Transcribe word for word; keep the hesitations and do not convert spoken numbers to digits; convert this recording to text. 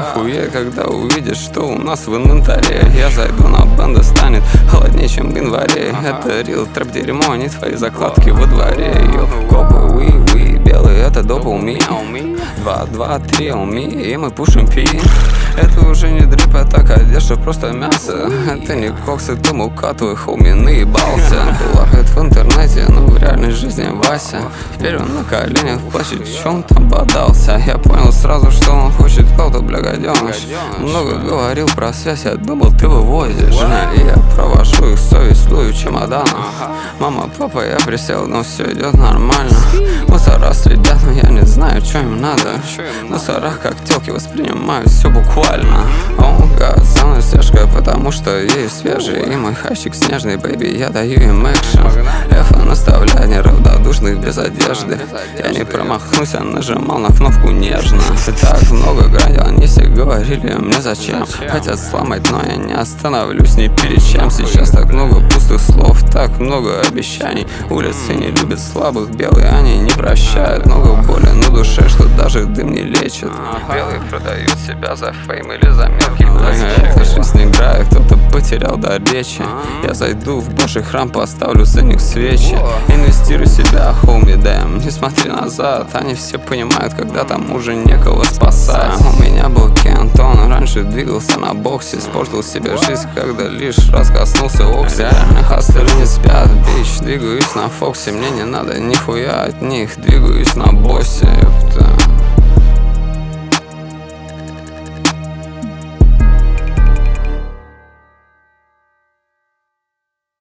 охуеть, когда увидишь, что у нас в инвентаре. Я зайду на бенда, станет холоднее, чем в январе. Это рил, трэп дерьмо, не твои закладки во дворе. Йо, копы, уи, уи, белый, это допл ми. Два, два, три, ми, и мы пушим пи. Это уже не дрип, а так одежда, просто мясо. Это не кокс, это мука, твой хоуми наебался. Лахает в интернете, но в реальной жизни Вася. Теперь он на коленях плачет, в чем там бодался. Я понял сразу, что он хочет кого-то, бля, гаденыш. Много говорил про связь, я думал, ты вывозишь. Жена и я провожу их совесть, лую чемодан. Мама, папа, я присел, но все идет нормально. Мусора следят, но я не знаю, что им надо. Мусора как телки воспринимают все буквально. О, гад, за мной слежка, потому что ей свежий. И мой хащик снежный, бэйби, я даю им экшен. Эфа наставляет неравнодушных без одежды. Я не промахнусь, я нажимал на кнопку нежно. И так много граней, они все говорили мне зачем. Хотят сломать, но я не остановлюсь ни перед чем. Сейчас так много пустых слов, так много обещаний. Улицы не любят слабых, белые они не прощают. Много боли на душе, что даже дым не лечит. Белые продают себя за фейм или за мелкий блэкчек. Эта жизнь играет, кто-то потерял дар речи. Я зайду в божий храм, поставлю за них свечи. Инвестируй в себя, хоуми, дэм, не смотри назад. Они все понимают, когда там уже некого спасать. У меня был Кент, он раньше двигался на боксе. Испортил себе жизнь, когда лишь раз коснулся окси. Реально хастлеры не спят, бич, двигаюсь на Фоксе. Мне не надо нихуя от них, двигаюсь на боссе.